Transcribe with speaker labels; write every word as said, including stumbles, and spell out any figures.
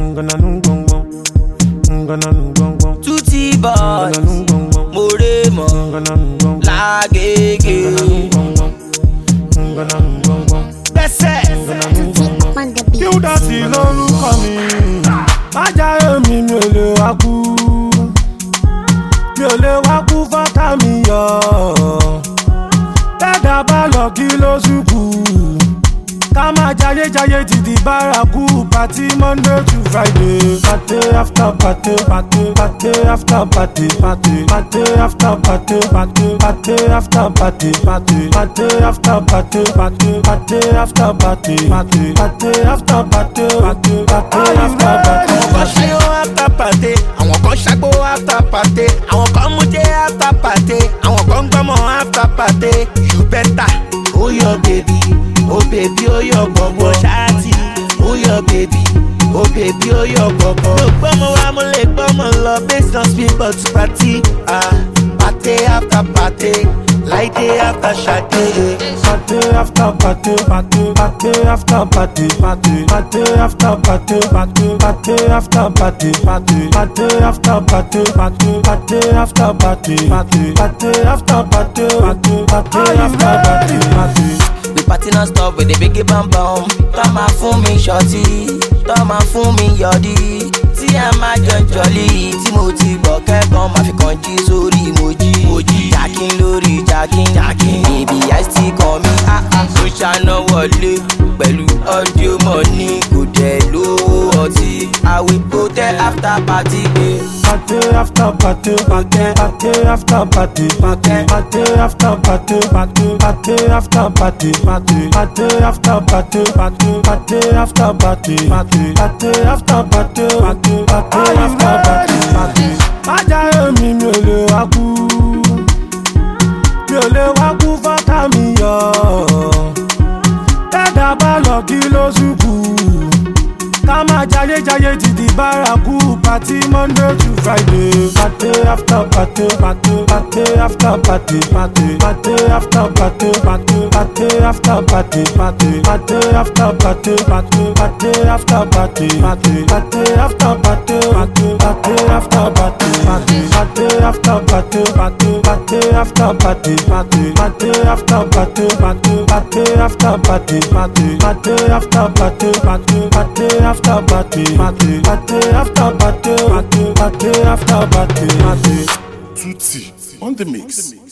Speaker 1: Tutti boys, Moremo, Lagege.
Speaker 2: Kí ó dá sí lórúkọ mi, má jáyé mi mi ò lè wá kú, mi ò lè wá kú fọ́tà mi yọ. Tẹ́dà bá lọ kí ló ṣùkú, ká máa jayé jayé títí bárakú. Party Monday to Friday, party after party, party party after party, party party after party, party party after party, party party after party, party party after party, party party after party, party party after party.
Speaker 1: Àwọn kan ṣe ó after party, àwọn kan ṣàgbó after party, àwọn kan mú jẹ́ after party, àwọn kan gbọ́mọ after party. You better, oh your baby, oh baby, oh your bobo ṣáàtì. Oh your baby, oh baby, oh your bobo. Mo gbọ́mọ wa mo lè gbọ́mọ lọ based on speed but to party. Ah, party after party, like day after Sade.
Speaker 2: Party after party, party party after party, party party after party, party party after party, party party after party, party party after party, party party after party, party party after party, party.
Speaker 1: We party non stop with the biggie bam bam. Tọ́mà fún mi ṣọtí, tọ́mà fún mi yọ̀dí. Tí a máa jọ jọ̀lí, tí mo ti gbọ́ kẹ́kọ̀ọ́ máa fi kàn jí sórí mojí. Mojí jákin lórí jákin, jákin. Ibi àìsí kan mi, ló ṣáná wọlé. Pẹ̀lú audio money, kò dẹ̀ lówó ọtí. I will protest after party gbé.
Speaker 2: Party after party, party party after party, party party after party, party party after party, party party after party, party party after party, party party after party, party party after party, party. Má jáyé mi mi ò lè wá kú, mi ò lè wá kú fọ́tà mi yọ. Tẹ́dà bá lọ kí ló ṣùkú, ká máa jayé jayé títí bárakú. Party Monday to Friday, party after party, party party after party, party party after party, party party after party, party party after party, party party after party, party party after party, party party after party, party party after party, party party after party, party party after party, party party after party, party party after party, party party after party, party party after party, party party after party, party.
Speaker 3: Tutti on the mix.